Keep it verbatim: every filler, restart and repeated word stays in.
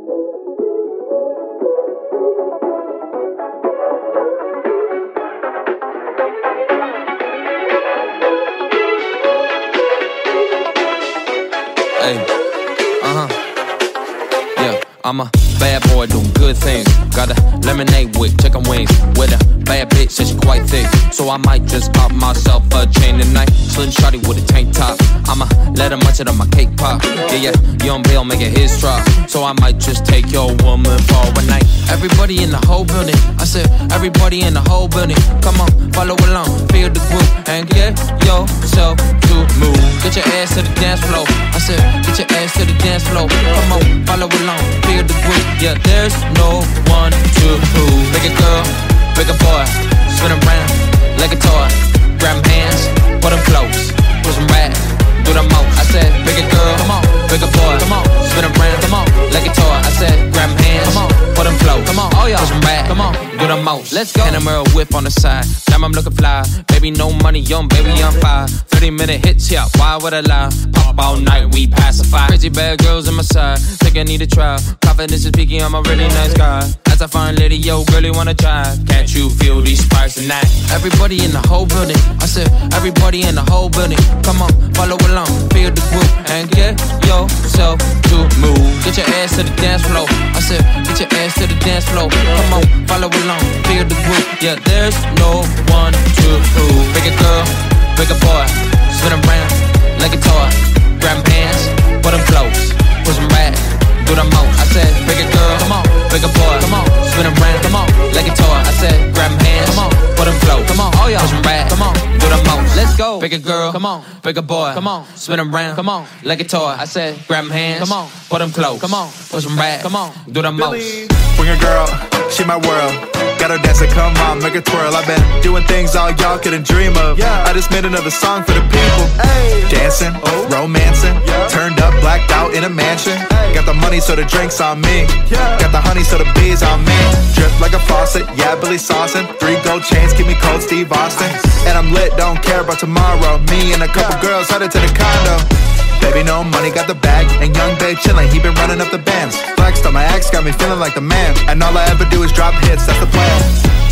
Hey, uh-huh, yeah, I'm a bad boy doing good things. Got a lemonade with chicken wings. With a bad bitch, said she quite thick. So I might just pop myself a chain tonight. Slim shawty with a tank top. I'ma let her munch it on my cake pop. Yeah, yeah, Young Bill make it his drop. So I might just take your woman for one night. Everybody in the whole building, I said everybody in the whole building. Come on, follow along, feel the groove, and get yourself to move. Get your ass to the dance floor. I said, get your ass to the dance floor. Come on, follow along, feel the groove. Yeah, there's no one to prove. Bigger girl, bigger boy, spin around like a toy. Grab hands, put them close, put some rap, do the most. I said, bigger girl, come on, bigger boy, come on, spin around, come on, like a toy. I said, grab hands, come on, put them close, come on, oh yeah, put some rap, come on, do the most. Let's go. And a mirror whip on the side, damn I'm looking fly. Baby, no money, young baby, I'm fire. thirty minute hits, yeah, why would I lie? Pop all night, we pacify. Crazy bad girls on my side, think I need a try. Confidence is peaking, I'm a really nice guy. As I find lady, yo, girl, you wanna try. Can't you feel these sparks tonight? Everybody in the whole building, I said, everybody in the whole building. Come on, follow along, feel the groove, and get yourself to move. Get your ass to the dance floor. I said, get your ass to the dance floor. Come on, follow along, feel the groove. Yeah, there's no one to prove. Bigger girl, bigger boy, spin around like a toy. Grab hands, put them close, put some rap, do the most. I said, bigger girl, come on, bigger boy, come on, spin around, come on, like a toy. I said, grab hands, come on, put them close, come on, oh yeah, put some rap, come on, do the most. Let's go, bigger girl, come on, bigger boy, come on, spin around, come on, like a toy. I said, grab hands, come on, put them close, come on, put some rap, come on, do the most. Bring a girl, she my world. Got her dancing, come on, make her twirl. I've been doing things all y'all couldn't dream of. Yeah. I just made another song for the people. Ay. Dancing, oh. romancing, yeah. Turned up, blacked out in a mansion. Ay. Got the money, so the drinks on me. Yeah. Got the honey, so the bees on me. Drip like a faucet, yeah, Billy Saucin'. Three gold chains, keep me cold, Steve Austin. And I'm lit, don't care about tomorrow. Me and a couple yeah. girls headed to the condo. Baby, no money, got the bag. And young babe chillin', he been running up the bands. Flexed on my ex, got me feeling like the man. And all I ever do is drop hits, that's the plan.